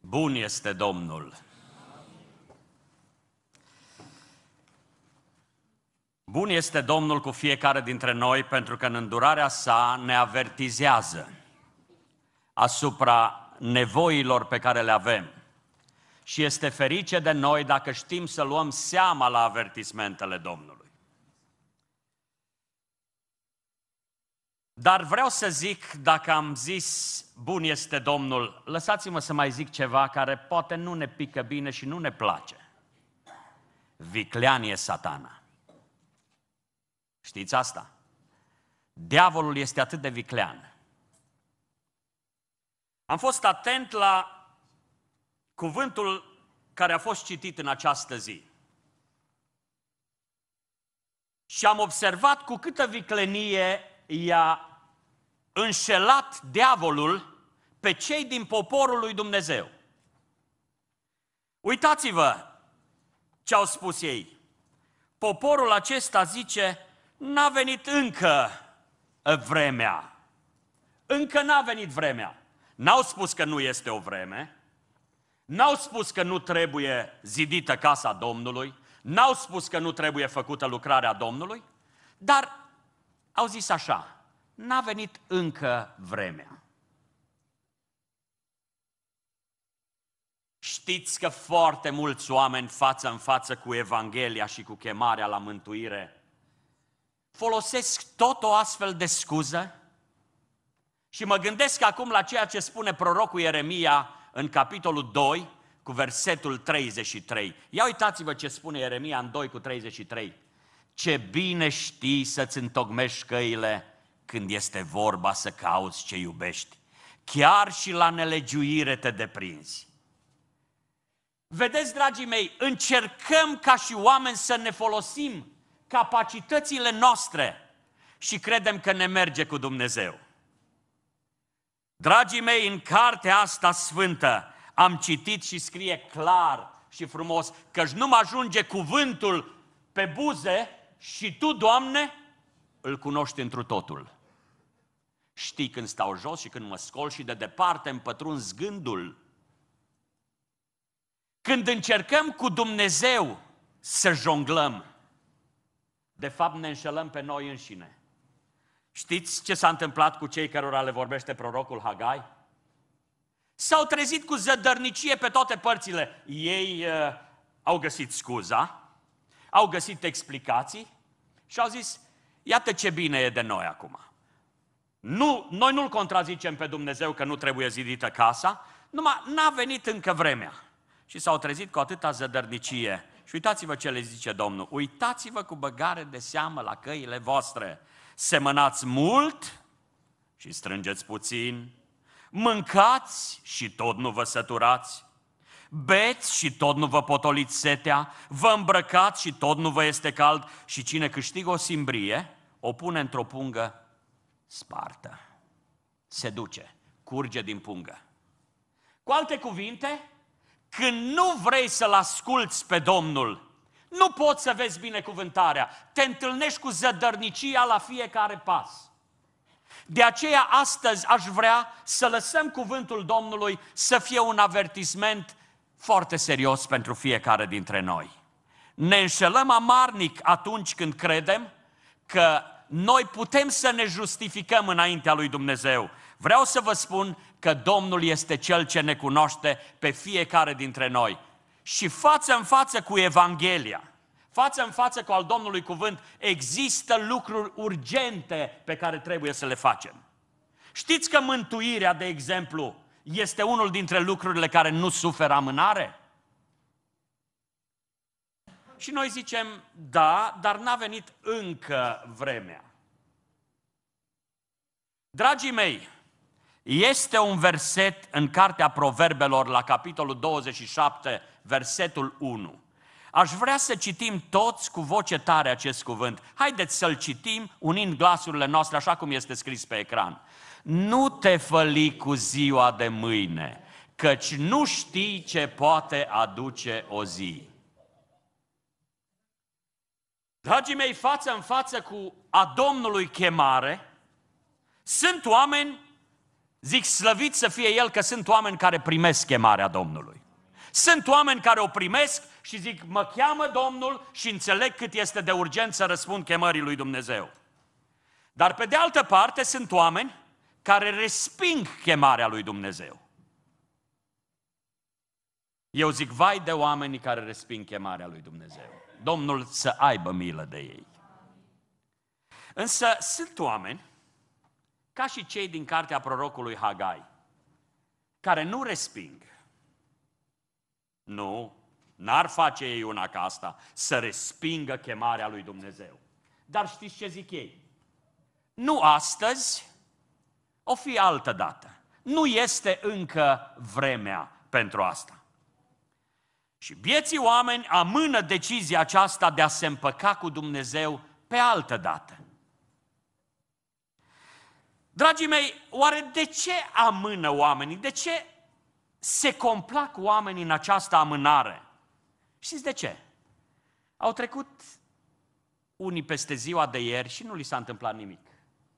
Bun este Domnul! Bun este Domnul cu fiecare dintre noi, pentru că în îndurarea sa ne avertizează asupra nevoilor pe care le avem. Și este ferice de noi dacă știm să luăm seama la avertismentele Domnului. Dar vreau să zic, dacă am zis bun este Domnul, lăsați-mă să mai zic ceva care poate nu ne pică bine și nu ne place. Viclean e Satana. Știți asta? Diavolul este atât de viclean. Am fost atent la cuvântul care a fost citit în această zi. Și am observat cu câtă viclenie i-a înșelat diavolul pe cei din poporul lui Dumnezeu. Uitați-vă ce au spus ei. Poporul acesta zice, n-a venit încă vremea. Încă n-a venit vremea. N-au spus că nu este o vreme, n-au spus că nu trebuie zidită casa Domnului, n-au spus că nu trebuie făcută lucrarea Domnului, dar au zis așa, n-a venit încă vremea. Știți că foarte mulți oameni față în față cu Evanghelia și cu chemarea la mântuire folosesc tot o astfel de scuză? Și mă gândesc acum la ceea ce spune prorocul Ieremia în capitolul 2 cu versetul 33. Ia uitați-vă ce spune Ieremia în 2 cu 33. Ce bine știi să-ți întocmești căile când este vorba să cauți ce iubești. Chiar și la nelegiuire te deprinzi. Vedeți, dragii mei, încercăm ca și oameni să ne folosim capacitățile noastre și credem că ne merge cu Dumnezeu. Dragii mei, în cartea asta sfântă am citit și scrie clar și frumos că nu mă ajunge cuvântul pe buze și Tu, Doamne, îl cunoști întru totul. Știi când stau jos și când mă scol și de departe îmi pătrunzi gândul. Când încercăm cu Dumnezeu să jonglăm, de fapt ne înșelăm pe noi înșine. Știți ce s-a întâmplat cu cei cărora le vorbește prorocul Hagai? S-au trezit cu zădărnicie pe toate părțile. Ei au găsit scuza, au găsit explicații și au zis, iată ce bine e de noi acum. Nu, noi nu-L contrazicem pe Dumnezeu că nu trebuie zidită casa, numai n-a venit încă vremea. Și s-au trezit cu atâta zădărnicie. Și uitați-vă ce le zice Domnul, uitați-vă cu băgare de seamă la căile voastre. Semănați mult și strângeți puțin, mâncați și tot nu vă săturați, beți și tot nu vă potoliți setea, vă îmbrăcați și tot nu vă este cald și cine câștigă o simbrie, o pune într-o pungă spartă. Se duce, curge din pungă. Cu alte cuvinte, când nu vrei să-L asculți pe Domnul, nu poți să vezi binecuvântarea. Te întâlnești cu zădărnicia la fiecare pas. De aceea astăzi aș vrea să lăsăm cuvântul Domnului să fie un avertisment foarte serios pentru fiecare dintre noi. Ne înșelăm amarnic atunci când credem că noi putem să ne justificăm înaintea lui Dumnezeu. Vreau să vă spun că Domnul este Cel ce ne cunoaște pe fiecare dintre noi. Și față în față cu Evanghelia, față în față cu al Domnului cuvânt, există lucruri urgente pe care trebuie să le facem. Știți că mântuirea, de exemplu, este unul dintre lucrurile care nu suferă amânare? Și noi zicem, da, dar n-a venit încă vremea. Dragii mei, este un verset în Cartea Proverbelor, la capitolul 27, versetul 1. Aș vrea să citim toți cu voce tare acest cuvânt. Haideți să-l citim unind glasurile noastre așa cum este scris pe ecran. Nu te făli cu ziua de mâine, căci nu știi ce poate aduce o zi. Dragii mei, față în față cu a Domnului chemare, sunt oameni Zic, slăvit să fie El că sunt oameni care primesc chemarea Domnului. Sunt oameni care o primesc și zic, mă cheamă Domnul și înțeleg cât este de urgent să răspund chemării lui Dumnezeu. Dar pe de altă parte sunt oameni care resping chemarea lui Dumnezeu. Eu zic, vai de oamenii care resping chemarea lui Dumnezeu. Domnul să aibă milă de ei. Însă sunt oameni, ca și cei din cartea prorocului Hagai, care nu resping. Nu, n-ar face ei una ca asta, să respingă chemarea lui Dumnezeu. Dar știți ce zic ei? Nu astăzi, o fi altă dată. Nu este încă vremea pentru asta. Și vieții oameni amână decizia aceasta de a se împăca cu Dumnezeu pe altă dată. Dragii mei, oare de ce amână oamenii? De ce se complac oamenii în această amânare? Știți de ce? Au trecut unii peste ziua de ieri și nu li s-a întâmplat nimic.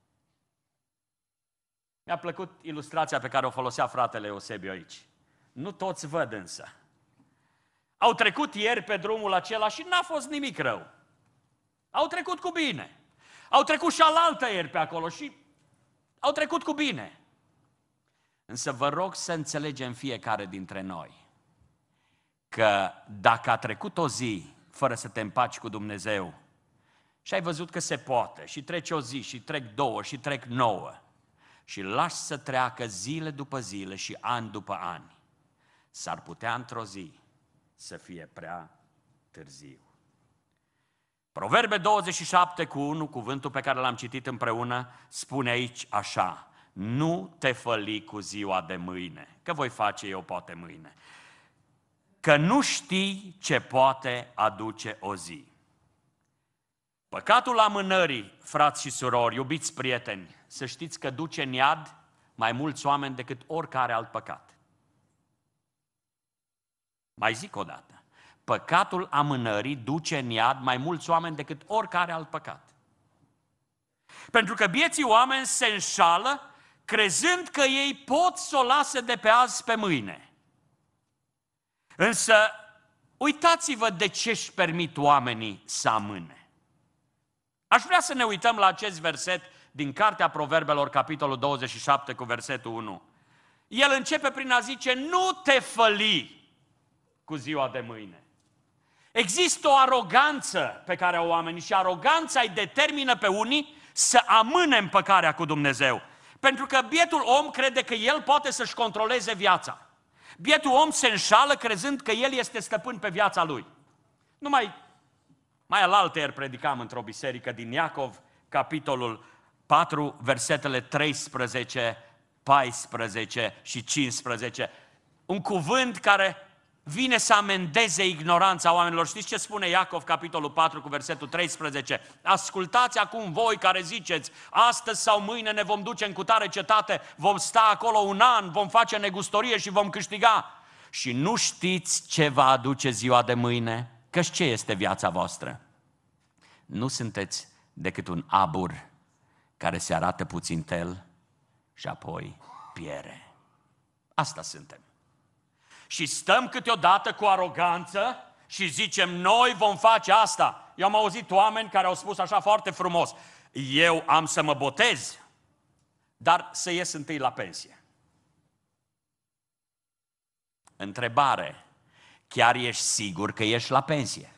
Mi-a plăcut ilustrația pe care o folosea fratele Eusebiu aici. Nu toți văd însă. Au trecut ieri pe drumul acela și n-a fost nimic rău. Au trecut cu bine. Au trecut și alaltă ieri pe acolo și au trecut cu bine. Însă vă rog să înțelegem fiecare dintre noi că dacă a trecut o zi fără să te împaci cu Dumnezeu și ai văzut că se poate și trece o zi și trec 2 și trec 9 și lași să treacă zile după zile și ani după ani, s-ar putea într-o zi să fie prea târziu. Proverbe 27:1, cuvântul pe care l-am citit împreună, spune aici așa: nu te făli cu ziua de mâine, că voi face eu poate mâine, că nu știi ce poate aduce o zi. Păcatul amânării, frați și surori, iubiți prieteni, să știți că duce în iad mai mulți oameni decât oricare alt păcat. Mai zic o dată. Păcatul amânării duce în iad mai mulți oameni decât oricare alt păcat. Pentru că bieții oameni se înșală crezând că ei pot să o lase de pe azi pe mâine. Însă, uitați-vă de ce își permit oamenii să amâne. Aș vrea să ne uităm la acest verset din Cartea Proverbelor, capitolul 27, cu versetul 1. El începe prin a zice, nu te făli cu ziua de mâine. Există o aroganță pe care o oamenii și aroganța îi determină pe unii să amâne împăcarea cu Dumnezeu. Pentru că bietul om crede că el poate să-și controleze viața. Bietul om se înșală crezând că el este stăpân pe viața lui. Mai alaltăieri predicam într-o biserică din Iacov, capitolul 4, versetele 13, 14 și 15. Un cuvânt care vine să amendeze ignoranța oamenilor. Știți ce spune Iacov, capitolul 4, cu versetul 13? Ascultați acum voi care ziceți, astăzi sau mâine ne vom duce în cutare cetate, vom sta acolo 1 an, vom face negustorie și vom câștiga. Și nu știți ce va aduce ziua de mâine? Căci ce este viața voastră? Nu sunteți decât un abur care se arată puțintel și apoi piere. Asta suntem. Și stăm câteodată cu aroganță și zicem, noi vom face asta. Eu am auzit oameni care au spus așa foarte frumos, eu am să mă botez, dar să ies întâi la pensie. Întrebare, chiar ești sigur că ești la pensie?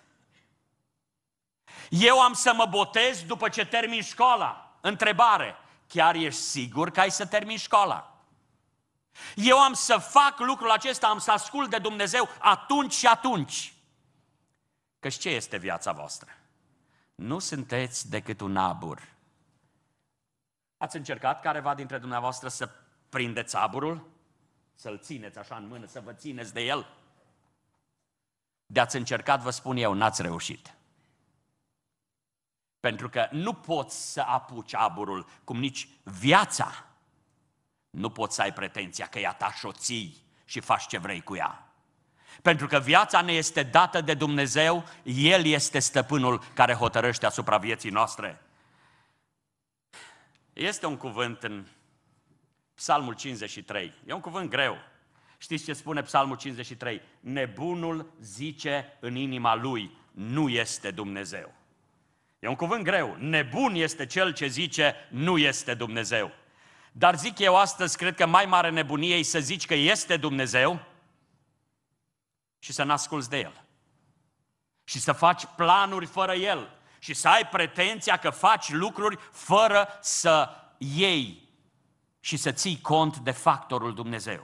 Eu am să mă botez după ce termin școala. Întrebare, chiar ești sigur că ai să termini școala? Eu am să fac lucrul acesta, am să ascult de Dumnezeu atunci și atunci. Căci ce este viața voastră? Nu sunteți decât un abur. Ați încercat careva dintre dumneavoastră să prindeți aburul? Să-l țineți așa în mână, să vă țineți de el? De-ați încercat, vă spun eu, n-ați reușit. Pentru că nu poți să apuci aburul, cum nici viața. Nu poți să ai pretenția că e a ta și o ții și faci ce vrei cu ea. Pentru că viața ne este dată de Dumnezeu, El este stăpânul care hotărăște asupra vieții noastre. Este un cuvânt în Psalmul 53. E un cuvânt greu. Știți ce spune Psalmul 53? Nebunul zice în inima lui, nu este Dumnezeu. E un cuvânt greu. Nebun este cel ce zice, nu este Dumnezeu. Dar zic eu astăzi, cred că mai mare nebunie e să zici că este Dumnezeu și să n-asculți de El. Și să faci planuri fără El. Și să ai pretenția că faci lucruri fără să iei și să ții cont de factorul Dumnezeu.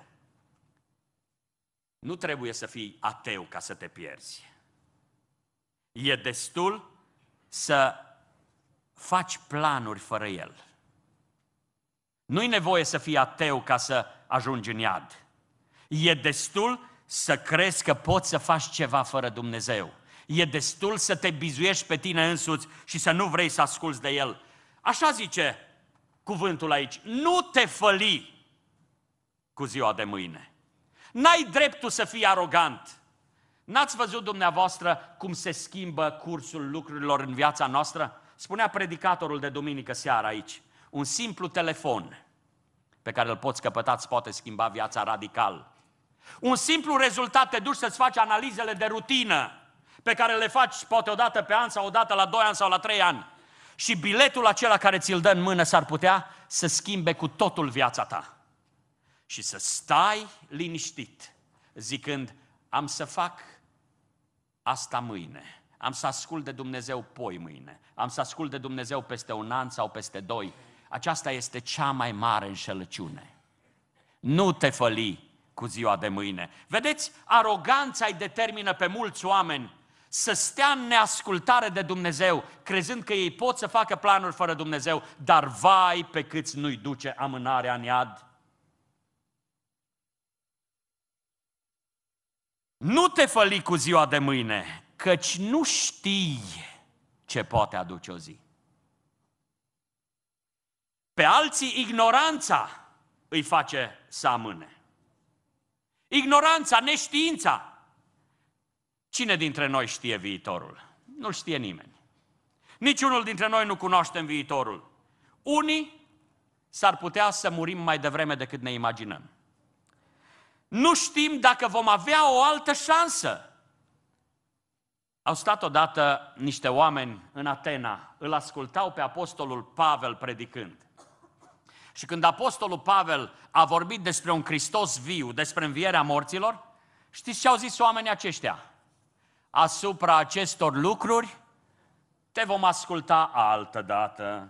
Nu trebuie să fii ateu ca să te pierzi. E destul să faci planuri fără El. Nu-i nevoie să fii ateu ca să ajungi în iad. E destul să crezi că poți să faci ceva fără Dumnezeu. E destul să te bizuiești pe tine însuți și să nu vrei să asculți de El. Așa zice cuvântul aici. Nu te făli cu ziua de mâine. N-ai dreptul să fii arogant. N-ați văzut dumneavoastră cum se schimbă cursul lucrurilor în viața noastră? Spunea predicatorul de duminică seara aici. Un simplu telefon pe care îl poți căpăta îți poate schimba viața radical. Un simplu rezultat, te duci să-ți faci analizele de rutină pe care le faci poate o dată pe an sau o dată la 2 ani sau la 3 ani. Și biletul acela care ți-l dă în mână s-ar putea să schimbe cu totul viața ta. Și să stai liniștit, zicând, am să fac asta mâine, am să ascult de Dumnezeu poi mâine, am să ascult de Dumnezeu peste 1 an sau peste 2. Aceasta este cea mai mare înșelăciune. Nu te făli cu ziua de mâine. Vedeți, aroganța îi determină pe mulți oameni să stea în neascultare de Dumnezeu, crezând că ei pot să facă planuri fără Dumnezeu, dar vai pe câți nu-i duce amânarea în iad. Nu te făli cu ziua de mâine, căci nu știi ce poate aduce o zi. Pe alții ignoranța îi face să amâne. Ignoranța, neștiința. Cine dintre noi știe viitorul? Nu-l știe nimeni. Niciunul dintre noi nu cunoaștem viitorul. Unii s-ar putea să murim mai devreme decât ne imaginăm. Nu știm dacă vom avea o altă șansă. Au stat odată niște oameni în Atena, îl ascultau pe apostolul Pavel predicând. Și când apostolul Pavel a vorbit despre un Hristos viu, despre învierea morților, știți ce au zis oamenii aceștia? Asupra acestor lucruri te vom asculta altă dată.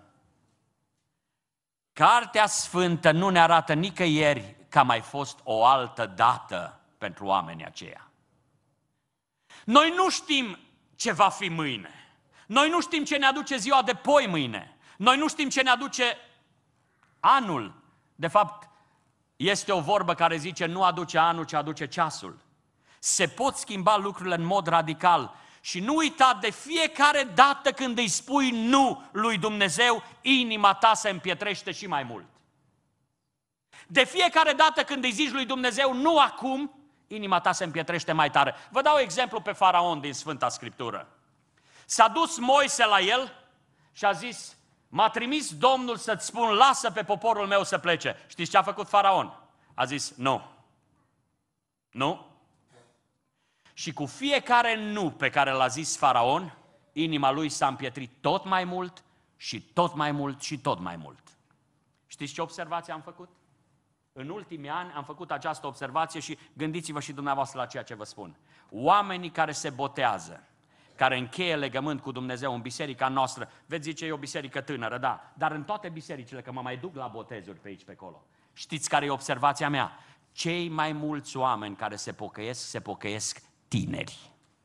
Cartea Sfântă nu ne arată nicăieri că a mai fost o altă dată pentru oamenii aceia. Noi nu știm ce va fi mâine. Noi nu știm ce ne aduce ziua de poi mâine. Noi nu știm ce ne aduce anul. De fapt, este o vorbă care zice nu aduce anul, ci aduce ceasul. Se pot schimba lucrurile în mod radical. Și nu uita, de fiecare dată când îi spui nu lui Dumnezeu, inima ta se împietrește și mai mult. De fiecare dată când îi zici lui Dumnezeu nu acum, inima ta se împietrește mai tare. Vă dau exemplu pe Faraon din Sfânta Scriptură. S-a dus Moise la el și a zis, m-a trimis Domnul să-ți spun, lasă pe poporul meu să plece. Știți ce a făcut Faraon? A zis, nu. Nu? Și cu fiecare nu pe care l-a zis Faraon, inima lui s-a împietrit tot mai mult și tot mai mult și tot mai mult. Știți ce observație am făcut? În ultimii ani am făcut această observație și gândiți-vă și dumneavoastră la ceea ce vă spun. Oamenii care se botează, care încheie legământ cu Dumnezeu în biserica noastră, veți zice, e o biserică tânără, da, dar în toate bisericile, că mă mai duc la botezuri pe aici, pe acolo, știți care e observația mea? Cei mai mulți oameni care se pocăiesc tineri.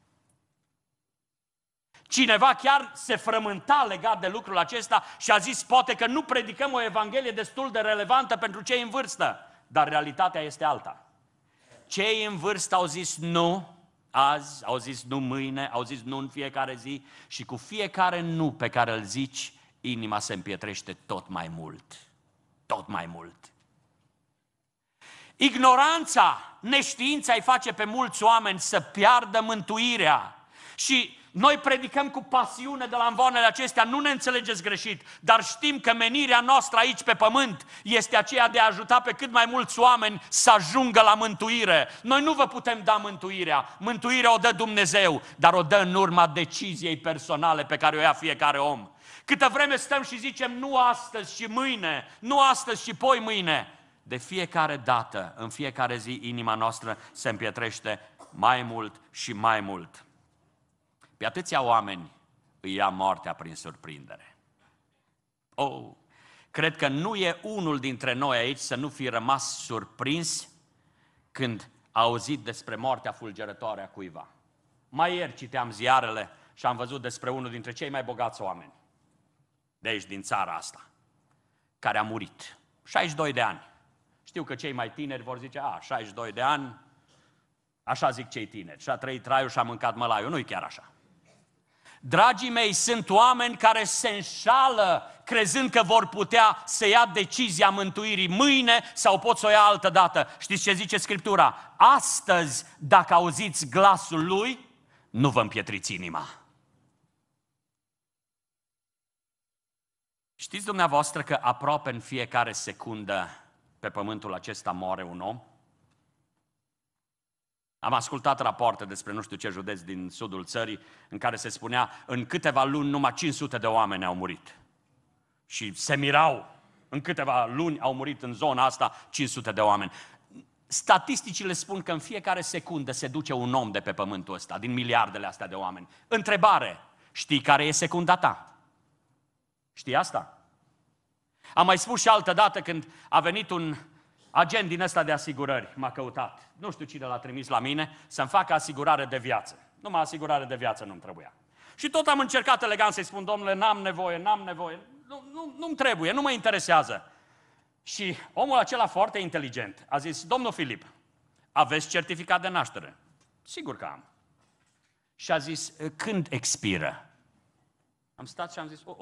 Cineva chiar se frământa legat de lucrul acesta și a zis, poate că nu predicăm o evanghelie destul de relevantă pentru cei în vârstă, dar realitatea este alta. Cei în vârstă au zis nu azi, au zis nu mâine, au zis nu în fiecare zi și cu fiecare nu pe care îl zici, inima se împietrește tot mai mult, tot mai mult. Ignoranța, neștiința îi face pe mulți oameni să piardă mântuirea și noi predicăm cu pasiune de la învoanele acestea, nu ne înțelegeți greșit, dar știm că menirea noastră aici pe pământ este aceea de a ajuta pe cât mai mulți oameni să ajungă la mântuire. Noi nu vă putem da mântuirea, mântuirea o dă Dumnezeu, dar o dă în urma deciziei personale pe care o ia fiecare om. Câtă vreme stăm și zicem nu astăzi și mâine, nu astăzi și poi mâine, de fiecare dată, în fiecare zi, inima noastră se împietrește mai mult și mai mult. Pe atâția oameni îi ia moartea prin surprindere. Cred că nu e unul dintre noi aici să nu fi rămas surprins când a auzit despre moartea fulgerătoare a cuiva. Mai ieri citeam ziarele și am văzut despre unul dintre cei mai bogați oameni de aici, din țara asta, care a murit. 62 de ani. Știu că cei mai tineri vor zice, 62 de ani, așa zic cei tineri, și-a trăit traiul și-a mâncat mălaiul. Nu-i chiar așa. Dragii mei, sunt oameni care se înșală crezând că vor putea să ia decizia mântuirii mâine sau pot să o ia altă dată. Știți ce zice Scriptura? Astăzi, dacă auziți glasul Lui, nu vă împietriți inima. Știți dumneavoastră că aproape în fiecare secundă pe pământul acesta moare un om? Am ascultat rapoarte despre nu știu ce județ din sudul țării în care se spunea în câteva luni numai 500 de oameni au murit. Și se mirau, în câteva luni au murit în zona asta 500 de oameni. Statisticile spun că în fiecare secundă se duce un om de pe pământul ăsta, din miliardele astea de oameni. Întrebare, știi care e secunda ta? Știi asta? Am mai spus și altă dată când a venit un agent din ăsta de asigurări, m-a căutat. Nu știu cine l-a trimis la mine să-mi facă asigurare de viață. Numai asigurare de viață nu-mi trebuia. Și tot am încercat elegant să-i spun, domnule, n-am nevoie. Nu-mi trebuie, nu mă interesează. Și omul acela foarte inteligent a zis, domnul Filip, aveți certificat de naștere? Sigur că am. Și a zis, când expiră? Am stat și am zis,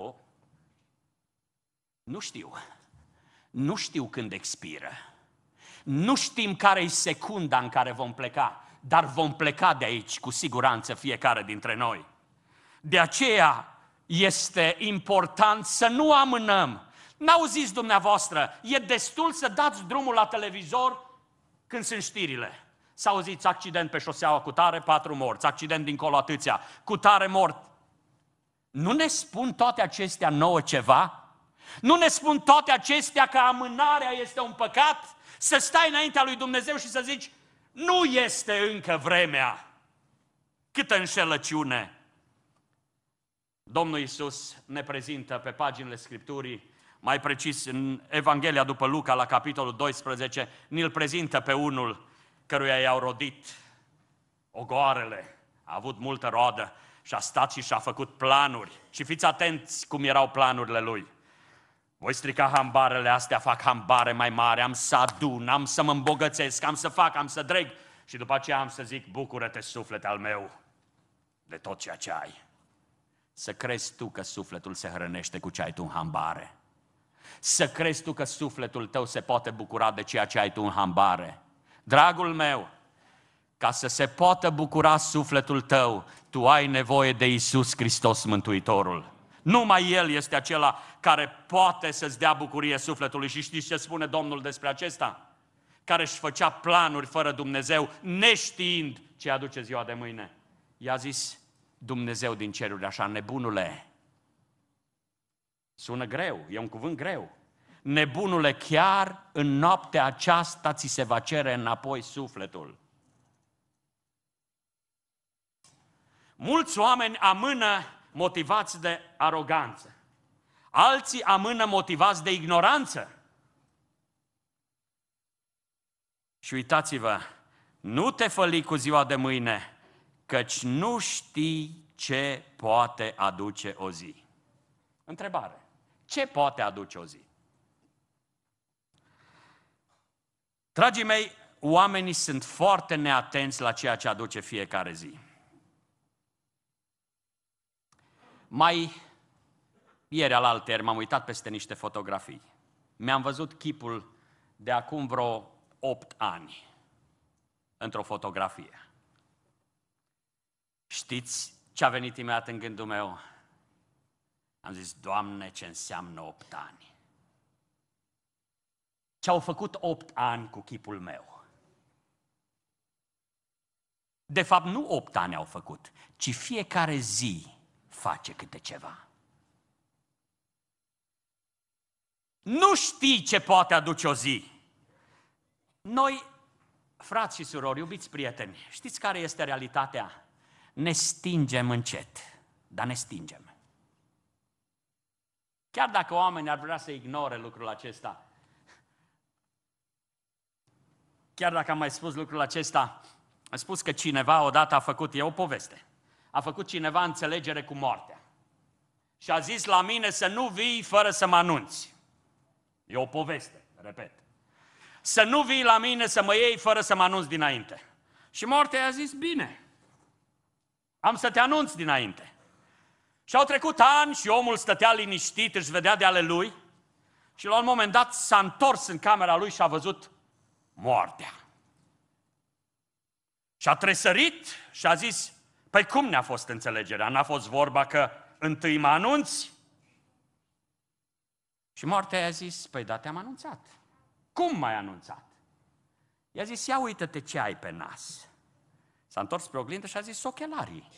nu știu. Nu știu când expiră. Nu știm care-i secunda în care vom pleca, dar vom pleca de aici cu siguranță fiecare dintre noi. De aceea este important să nu amânăm. N-auziți dumneavoastră, e destul să dați drumul la televizor când sunt știrile. Să auziți accident pe șoseaua cu tare, 4 morți, accident dincolo atâția, cu tare mort. Nu ne spun toate acestea nouă ceva? Nu ne spun toate acestea că amânarea este un păcat? Să stai înaintea lui Dumnezeu și să zici, nu este încă vremea. Câtă înșelăciune! Domnul Iisus ne prezintă pe paginile Scripturii, mai precis în Evanghelia după Luca, la capitolul 12, ni-l prezintă pe unul căruia i-au rodit ogoarele, a avut multă roadă și a stat și și-a făcut planuri. Și fiți atenți cum erau planurile lui. Voi strica hambarele astea, fac hambare mai mare, am să adun, am să mă îmbogățesc, am să fac, am să dreg și după aceea am să zic, bucură-te suflete al meu de tot ceea ce ai. Să crezi tu că sufletul se hrănește cu ce ai tu în hambare. Să crezi tu că sufletul tău se poate bucura de ceea ce ai tu în hambare. Dragul meu, ca să se poată bucura sufletul tău, tu ai nevoie de Iisus Hristos Mântuitorul. Numai El este acela care poate să-ți dea bucurie sufletului. Și știți ce spune Domnul despre acesta? Care își făcea planuri fără Dumnezeu, neștiind ce aduce ziua de mâine. I-a zis Dumnezeu din ceruri așa, nebunule, sună greu, e un cuvânt greu. Nebunule, chiar în noaptea aceasta ți se va cere înapoi sufletul. Mulți oameni amână motivați de aroganță. Alții amână motivați de ignoranță. Și uitați-vă, nu te făli cu ziua de mâine, căci nu știi ce poate aduce o zi. Întrebare. Ce poate aduce o zi? Dragii mei, oamenii sunt foarte neatenți la ceea ce aduce fiecare zi. Mai ieri alaltăieri m-am uitat peste niște fotografii. Mi-am văzut chipul de acum vreo 8 ani într-o fotografie. Știți Ce a venit imediat în gândul meu? Am zis, Doamne, ce înseamnă 8 ani? Ce-au făcut 8 ani cu chipul meu? De fapt, nu 8 ani au făcut, ci fiecare zi face câte ceva. Nu știi ce poate aduce o zi. Noi, frați și surori, iubiți prieteni, știți care este realitatea? Ne stingem încet, dar ne stingem. Chiar dacă oamenii ar vrea să ignore lucrul acesta, chiar dacă am mai spus lucrul acesta, am spus că cineva odată a făcut, e o poveste, a făcut cineva înțelegere cu moartea. Și a zis la mine să nu vii fără să mă anunți. E o poveste, repet. Să nu vii la mine să mă iei fără să mă anunți dinainte. Și moartea i-a zis, bine, am să te anunț dinainte. Și au trecut ani și omul stătea liniștit, își vedea de ale lui și la un moment dat s-a întors în camera lui și a văzut moartea. Și a tresărit și a zis, păi cum ne-a fost înțelegerea? N-a fost vorba că întâi mă anunți? Și moartea i-a zis, păi da, te-am anunțat. Cum m-ai anunțat? I-a zis, ia uită-te ce ai pe nas. S-a întors spre oglindă și a zis, ochelarii.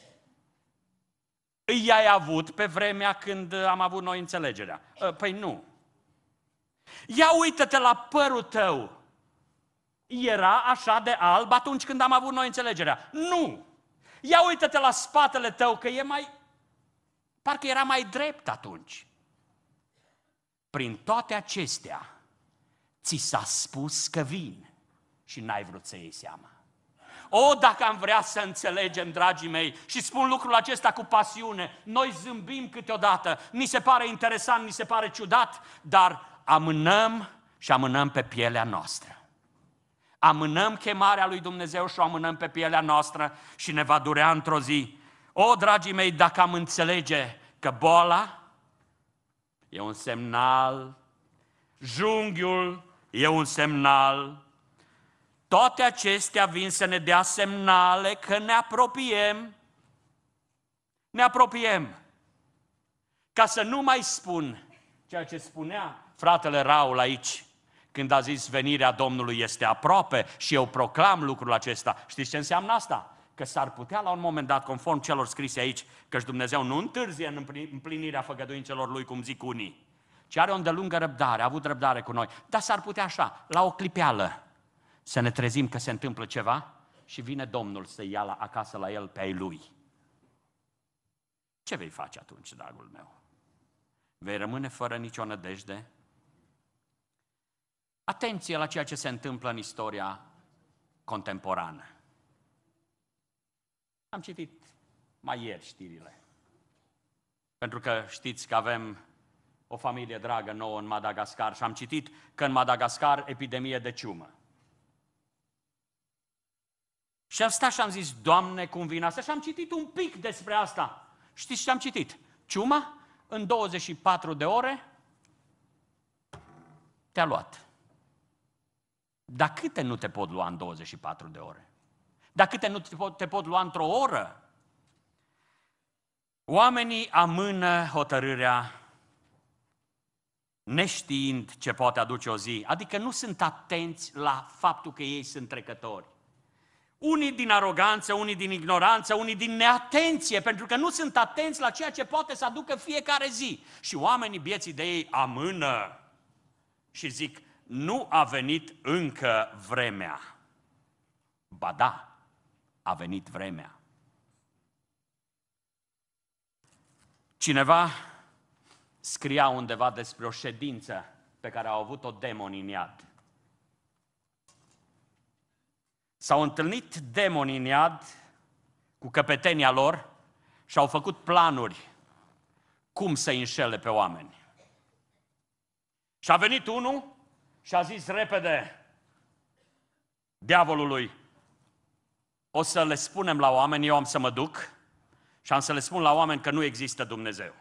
I-ai avut pe vremea când am avut noi înțelegerea? Păi nu. Ia uită-te la părul tău. Era așa de alb atunci când am avut noi înțelegerea? Nu. Ia uită-te la spatele tău că e mai... parcă era mai drept atunci. Prin toate acestea, ți s-a spus că vin și n-ai vrut să iei seama. O, dacă am vrea să înțelegem, dragii mei, și spun lucrul acesta cu pasiune, noi zâmbim câteodată, ni se pare interesant, ni se pare ciudat, dar amânăm și amânăm pe pielea noastră. Amânăm chemarea lui Dumnezeu și o amânăm pe pielea noastră și ne va durea într-o zi. O, dragii mei, dacă am înțelege că boala e un semnal, junghiul e un semnal, toate acestea vin să ne dea semnale că ne apropiem. Ne apropiem. Ca să nu mai spun ceea ce spunea fratele Raul aici, când a zis venirea Domnului este aproape și eu proclam lucrul acesta. Știți ce înseamnă asta? Că s-ar putea la un moment dat, conform celor scrise aici, că Dumnezeu nu întârzie în împlinirea făgăduințelor Lui, cum zic unii, ci are o îndelungă răbdare, a avut răbdare cu noi. Dar s-ar putea așa, la o clipeală, să ne trezim că se întâmplă ceva și vine Domnul să ia acasă la El pe ai Lui. Ce vei face atunci, dragul meu? Vei rămâne fără nicio nădejde? Atenție la ceea ce se întâmplă în istoria contemporană. Am citit mai ieri știrile. Pentru că știți că avem o familie dragă nouă în Madagascar și am citit că în Madagascar epidemie de ciumă. Și am stat și am zis, Doamne, cum vine asta? Și am citit un pic despre asta. Știți ce am citit? Ciuma, în 24 de ore, te-a luat. Dar câte nu te pot lua în 24 de ore? Dar câte nu te pot lua într-o oră? Oamenii amână hotărârea neștiind ce poate aduce o zi. Adică nu sunt atenți la faptul că ei sunt trecători. Unii din aroganță, unii din ignoranță, unii din neatenție, pentru că nu sunt atenți la ceea ce poate să aducă fiecare zi. Și oamenii vieții de ei amână și zic, nu a venit încă vremea. Ba da, a venit vremea. Cineva scria undeva despre o ședință pe care au avut-o demonii în iad. S-au întâlnit demonii în iad cu căpetenia lor și au făcut planuri cum să înșele pe oameni. Și a venit unul și a zis repede diavolului, o să le spunem la oameni, eu am să mă duc și am să le spun la oameni că nu există Dumnezeu.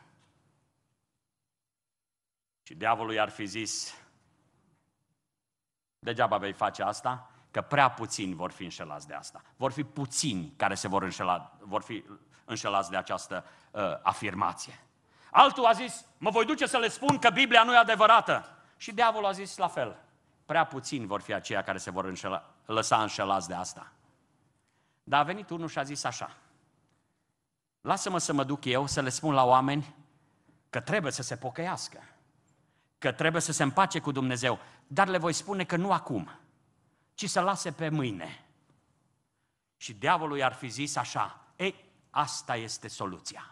Și diavolul i-ar fi zis, degeaba vei face asta, că prea puțini vor fi înșelați de asta. Vor fi puțini care vor fi înșelați de această afirmație. Altul a zis, mă voi duce să le spun că Biblia nu e adevărată. Și diavolul a zis la fel. Prea puțini vor fi aceia care se vor lăsa înșelați de asta. Dar a venit unul și a zis așa, lasă-mă să mă duc eu să le spun la oameni că trebuie să se pocăiască, că trebuie să se împace cu Dumnezeu, dar le voi spune că nu acum, ci să lase pe mâine. Și diavolul i-ar fi zis așa, ei, asta este soluția.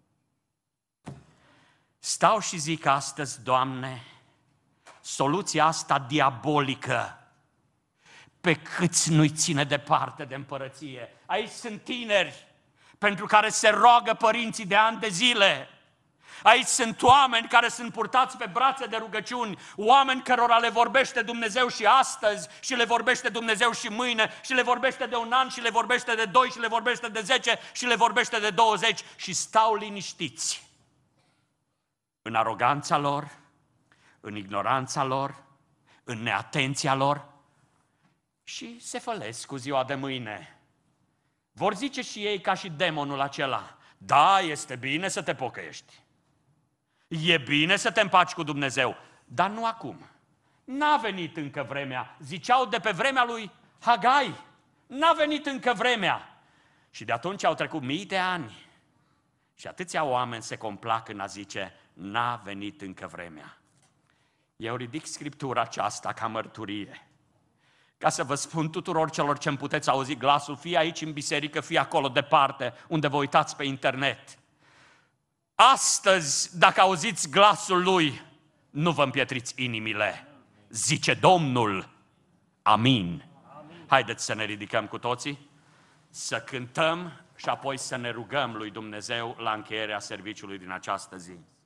Stau și zic astăzi, Doamne, soluția asta diabolică, pe câți nu-i ține departe de împărăție. Aici sunt tineri pentru care se roagă părinții de ani de zile. Aici sunt oameni care sunt purtați pe brațe de rugăciuni, oameni cărora le vorbește Dumnezeu și astăzi, și le vorbește Dumnezeu și mâine, și le vorbește de 1 an, și le vorbește de 2, și le vorbește de 10, și le vorbește de 20, și stau liniștiți în aroganța lor, în ignoranța lor, în neatenția lor și se fălesc cu ziua de mâine. Vor zice și ei ca și demonul acela, da, este bine să te pocăiești, e bine să te împaci cu Dumnezeu, dar nu acum. N-a venit încă vremea, ziceau de pe vremea lui Hagai, n-a venit încă vremea. Și de atunci au trecut mii de ani și atâția oameni se complac în a zice, n-a venit încă vremea. Eu ridic Scriptura aceasta ca mărturie, ca să vă spun tuturor celor ce îmi puteți auzi glasul, fie aici în biserică, fie acolo departe, unde vă uitați pe internet. Astăzi, dacă auziți glasul Lui, nu vă împietriți inimile, zice Domnul. Amin. Haideți să ne ridicăm cu toții, să cântăm și apoi să ne rugăm lui Dumnezeu la încheierea serviciului din această zi.